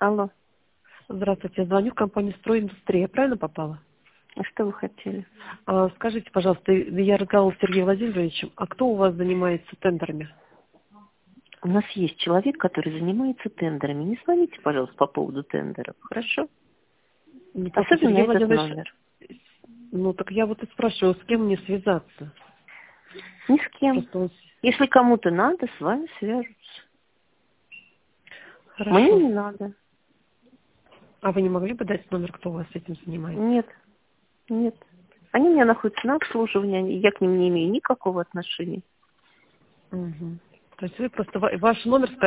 Алло. Здравствуйте, я звоню в компанию «Стройиндустрия». Правильно попала? А что вы хотели? Скажите, пожалуйста, я разговаривала с Сергеем Владимировичем, а кто у вас занимается тендерами? У нас есть человек, который занимается тендерами. Не звоните, пожалуйста, по поводу тендеров, хорошо? Ну, просто Особенно Сергей этот Владимирович... номер. Ну, так я вот и спрашиваю, с кем мне связаться? Ни с кем. Просто он... Если кому-то надо, с вами свяжутся. Мне Хорошо. не надо. А вы не могли бы дать номер, кто у вас этим занимается? Нет, нет. Они у меня находятся на обслуживании, я к ним не имею никакого отношения. Угу. То есть вы просто... Ваш номер